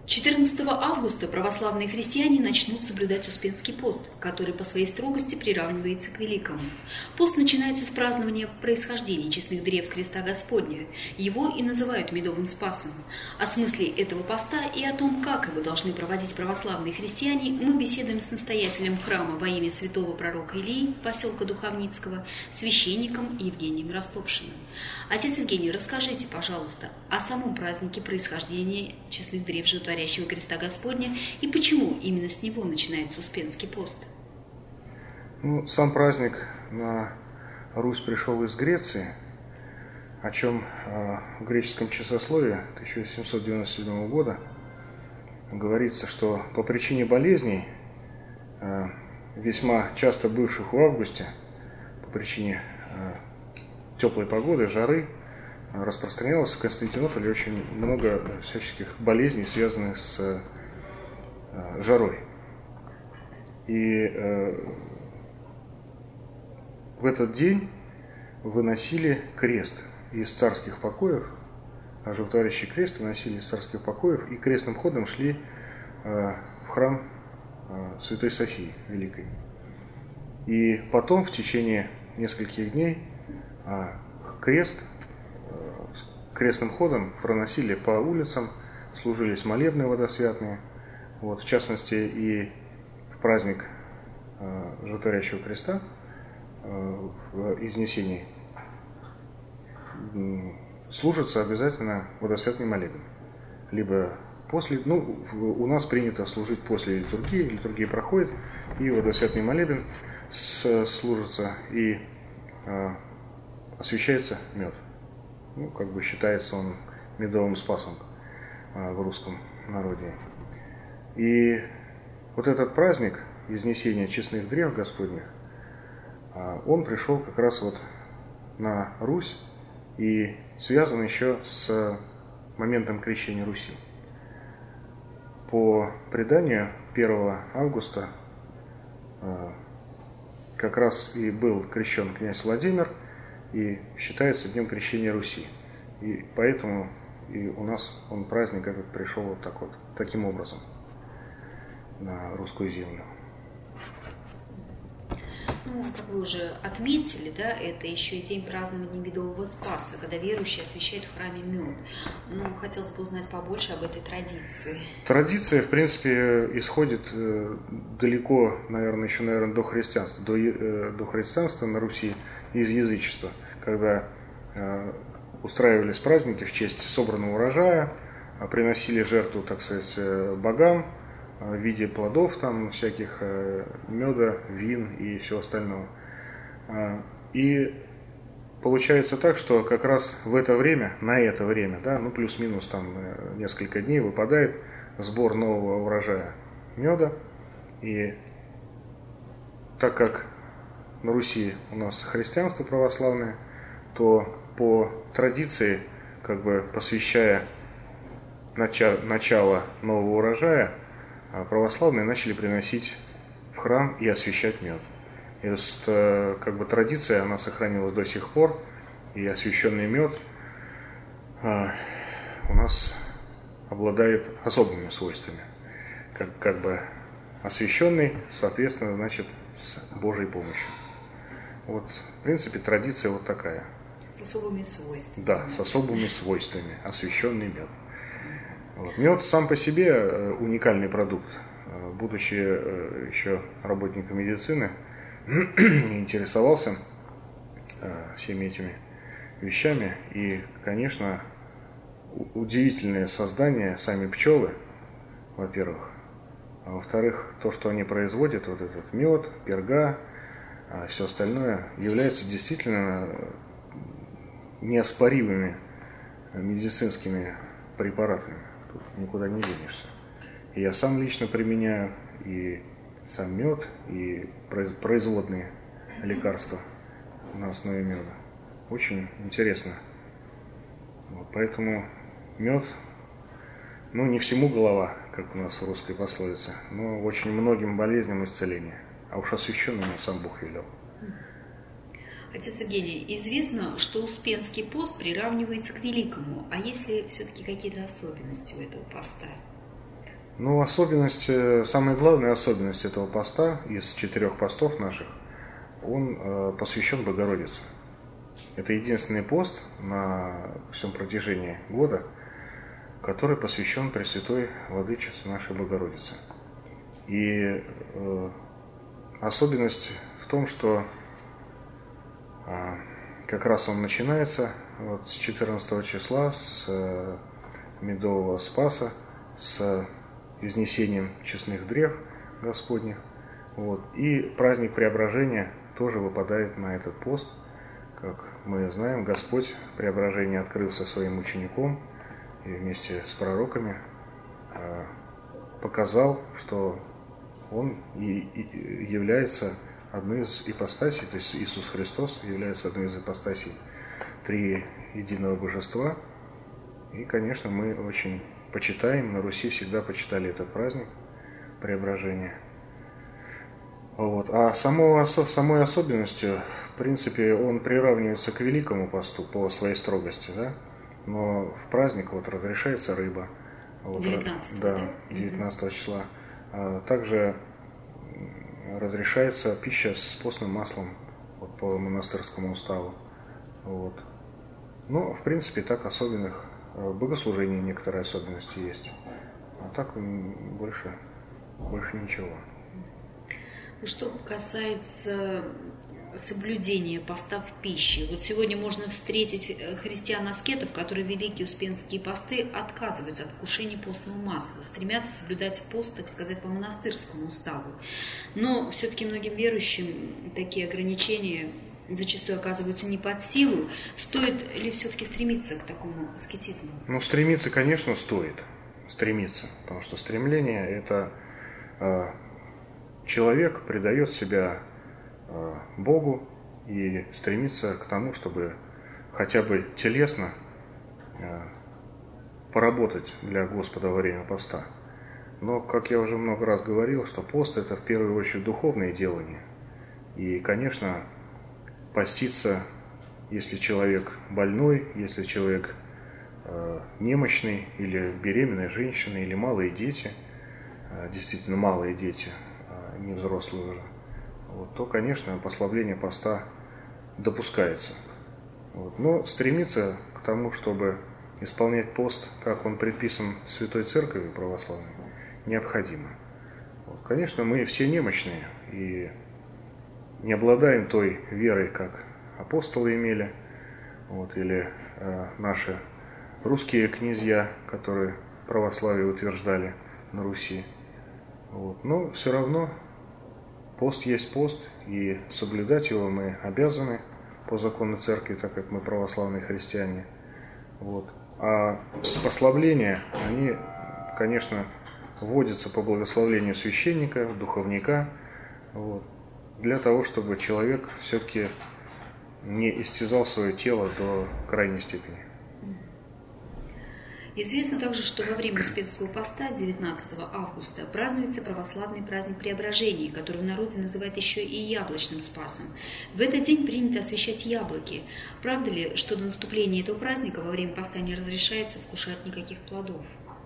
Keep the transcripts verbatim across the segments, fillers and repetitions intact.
четырнадцатого августа православные христиане начнут соблюдать Успенский пост, который по своей строгости приравнивается к Великому. Пост начинается с празднования происхождения честных древ Креста Господня. Его и называют Медовым Спасом. О смысле этого поста и о том, как его должны проводить православные христиане, мы беседуем с настоятелем храма во имя святого пророка Илии, поселка Духовницкого, священником Евгением Растопшиным. Отец Евгений, расскажите, пожалуйста, о самом празднике происхождения честных древ Животворящего Креста Господня и почему именно с него начинается Успенский пост? Ну, сам праздник на Русь пришел из Греции, о чем э, в греческом часословии тысяча семьсот девяносто седьмого года говорится, что по причине болезней, э, весьма часто бывших в августе, по причине э, теплой погоды, жары, распространялось в Константинополе очень много всяческих болезней, связанных с э, жарой. И э, в этот день выносили крест из царских покоев, а животворящий крест выносили из царских покоев и крестным ходом шли э, в храм э, Святой Софии Великой. И потом в течение нескольких дней э, крест крестным ходом проносили по улицам, служились молебны водосвятные. Вот, в частности, и в праздник э, Животворящего Креста, э, в Изнесении, э, служится обязательно водосвятный молебен. Либо после, ну, у нас принято служить после литургии, литургия проходит, и водосвятный молебен с, служится, и э, освящается мед. Ну, как бы считается он медовым спасом а, в русском народе. И вот этот праздник Изнесения честных древ Господних, а, он пришел как раз вот на Русь и связан еще с моментом крещения Руси. По преданию первого августа а, как раз и был крещен князь Владимир, и считается днем крещения Руси. И поэтому и у нас он праздник этот пришел вот так вот, таким образом на русскую землю. Ну, как вы уже отметили, да, это еще и день празднования Медового Спаса, когда верующие освящают в храме мед. Ну, хотелось бы узнать побольше об этой традиции. Традиция, в принципе, исходит далеко, наверное, еще, наверное, до христианства, до, до христианства на Руси из язычества, когда э, устраивались праздники в честь собранного урожая, э, приносили жертву, так сказать, э, богам э, в виде плодов, там, всяких э, меда, вин и всего остального. Э, и получается так, что как раз в это время, на это время, да, ну плюс-минус там э, несколько дней выпадает сбор нового урожая меда. И так как на Руси у нас христианство православное, то по традиции, как бы посвящая начало, начало нового урожая, православные начали приносить в храм и освящать мед. И как бы традиция, она сохранилась до сих пор, и освященный мед у нас обладает особыми свойствами. Как, как бы освященный, соответственно, значит, с Божьей помощью. Вот, в принципе, традиция вот такая. С особыми свойствами. Да, с особыми свойствами. Освященный мед. Вот. Мед сам по себе уникальный продукт. Будучи еще работником медицины, интересовался всеми этими вещами. И, конечно, удивительное создание сами пчелы, во-первых. А во-вторых, то, что они производят, вот этот мед, перга, а все остальное, является действительно неоспоримыми медицинскими препаратами. Тут никуда не денешься. И я сам лично применяю и сам мед, и производные лекарства на основе меда. Очень интересно. Вот, поэтому мед, ну, не всему голова, как у нас в русской пословице, но очень многим болезням исцеление. А уж освященному сам Бог велел. Отец Евгений, известно, что Успенский пост приравнивается к Великому. А есть ли все-таки какие-то особенности у этого поста? Ну, особенность, самая главная особенность этого поста из четырех постов наших, он посвящен Богородице. Это единственный пост на всем протяжении года, который посвящен Пресвятой Владычице нашей Богородице. И э, особенность в том, что э, как раз он начинается вот, с четырнадцатого числа, с э, Медового Спаса, с изнесением честных древ Господних. Вот. И праздник Преображения тоже выпадает на этот пост. Как мы знаем, Господь в Преображении открылся своим учеником и вместе с пророками э, показал, что Он и, и является одной из ипостасей, то есть Иисус Христос является одной из ипостасей триединого божества. И, конечно, мы очень почитаем, на Руси всегда почитали этот праздник Преображения. Вот. А само, самой особенностью, в принципе, он приравнивается к Великому посту по своей строгости, да? Но в праздник вот разрешается рыба. Вот, девятнадцатого, да, девятнадцатого числа. А также разрешается пища с постным маслом вот, по монастырскому уставу. Вот. Ну, в принципе, так особенных в богослужении некоторые особенности есть. А так больше, больше ничего. Что касается соблюдения поста в пище. Вот сегодня можно встретить христиан-аскетов, которые в великие успенские посты отказываются от вкушения постного масла, стремятся соблюдать пост, так сказать, по монастырскому уставу. Но все-таки многим верующим такие ограничения зачастую оказываются не под силу. Стоит ли все-таки стремиться к такому аскетизму? Ну, стремиться, конечно, стоит. Стремиться. Потому что стремление – это э, человек предает себя э, Богу и стремится к тому, чтобы хотя бы телесно э, поработать для Господа во время поста. Но, как я уже много раз говорил, что пост – это в первую очередь духовное делание. И, конечно, поститься, если человек больной, если человек э, немощный, или беременная женщина, или малые дети, э, действительно малые дети, э, не взрослые уже, вот, то, конечно, послабление поста допускается. Вот. Но стремиться к тому, чтобы исполнять пост, как он предписан Святой Церковью православной, необходимо. Вот. Конечно, мы все немощные и не обладаем той верой, как апостолы имели, вот, или э, наши русские князья, которые православие утверждали на Руси. Вот. Но все равно пост есть пост, и соблюдать его мы обязаны по закону церкви, так как мы православные христиане. Вот. А послабления, они, конечно, вводятся по благословению священника, духовника, вот, для того, чтобы человек все-таки не истязал свое тело до крайней степени. Известно также, что во время Успенского поста девятнадцатого августа празднуется православный праздник Преображения, который в народе называют еще и Яблочным Спасом. В этот день принято освящать яблоки. Правда ли, что до наступления этого праздника во время поста не разрешается вкушать никаких плодов?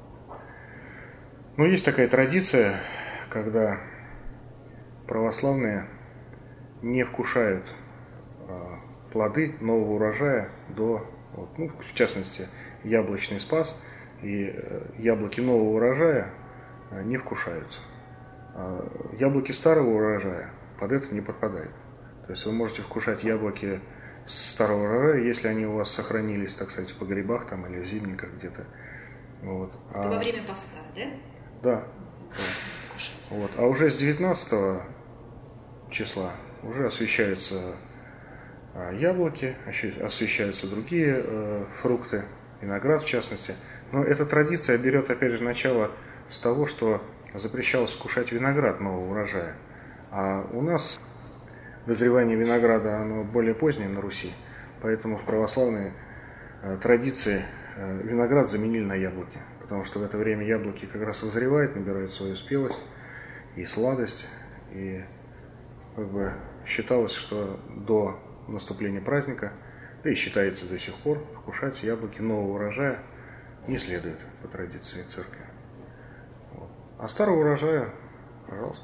Ну, есть такая традиция, когда православные не вкушают э, плоды нового урожая до, вот, ну, в частности, яблочный спас, и э, яблоки нового урожая э, не вкушаются. А яблоки старого урожая под это не подпадают. То есть вы можете вкушать яблоки старого урожая, если они у вас сохранились, так сказать, в погребах там, или в зимниках где-то. Вот. Это а... во время поста, да? Да. Вот. А уже с девятнадцатого числа уже освещаются яблоки, освещаются другие э, фрукты, виноград в частности. Но эта традиция берет, опять же, начало с того, что запрещалось вкушать виноград нового урожая. А у нас дозревание винограда оно более позднее на Руси, поэтому в православной э, традиции э, виноград заменили на яблоки, потому что в это время яблоки как раз вызревают, набирают свою спелость и сладость, и как бы считалось, что до наступления праздника, да и считается до сих пор, вкушать яблоки нового урожая не следует по традиции церкви. Вот. А старого урожая, пожалуйста.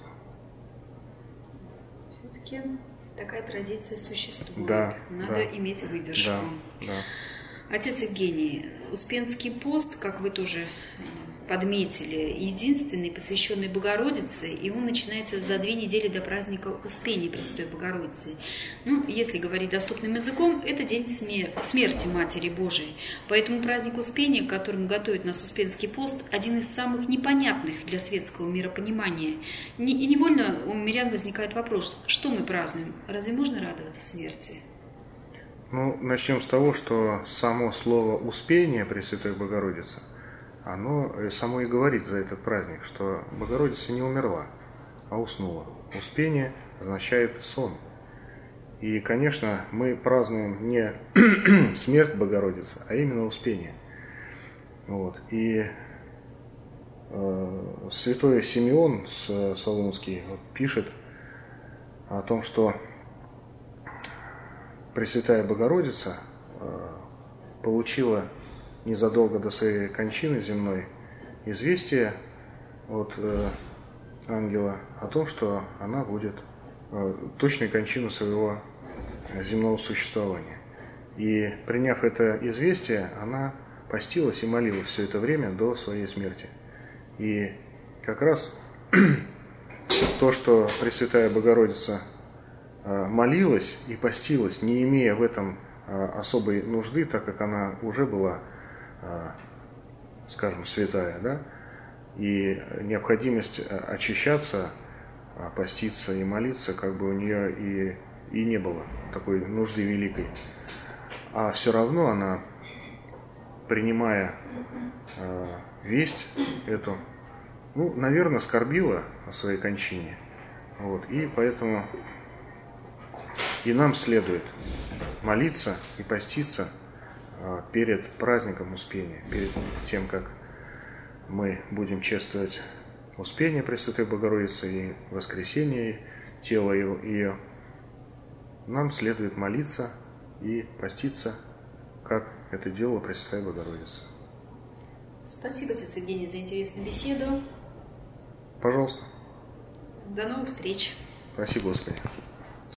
Все-таки такая традиция существует. Да, Надо да. иметь выдержку. Да, да. Отец Евгений, Успенский пост, как вы тоже подметили, единственный, посвященный Богородице, и он начинается за две недели до праздника Успения Пресвятой Богородицы. Ну, если говорить доступным языком, это день смер- смерти Матери Божией. Поэтому праздник Успения, к которому готовит нас Успенский пост, один из самых непонятных для светского миропонимания. И невольно у мирян возникает вопрос, что мы празднуем? Разве можно радоваться смерти? Ну, начнем с того, что само слово «Успение Пресвятой Богородицы», оно само и говорит за этот праздник, что Богородица не умерла, а уснула. Успение означает сон. И, конечно, мы празднуем не смерть Богородицы, а именно Успение. Вот. И э, святой Симеон Солунский вот, пишет о том, что Пресвятая Богородица э, получила незадолго до своей кончины земной известие от э, ангела о том, что она будет э, точной кончину своего земного существования. И приняв это известие, она постилась и молилась все это время до своей смерти. И как раз то, что Пресвятая Богородица э, молилась и постилась, не имея в этом э, особой нужды, так как она уже была, скажем, святая, да, и необходимость очищаться, поститься и молиться, как бы у нее и, и не было такой нужды великой. А все равно она, принимая э, весть эту, ну, наверное, скорбила о своей кончине. Вот, и поэтому и нам следует молиться и поститься перед праздником Успения, перед тем, как мы будем чествовать Успение Пресвятой Богородицы и воскресение тела ее, нам следует молиться и поститься, как это делала Пресвятая Богородица. Спасибо, отец Евгений, за интересную беседу. Пожалуйста. До новых встреч. Спасибо, Господи.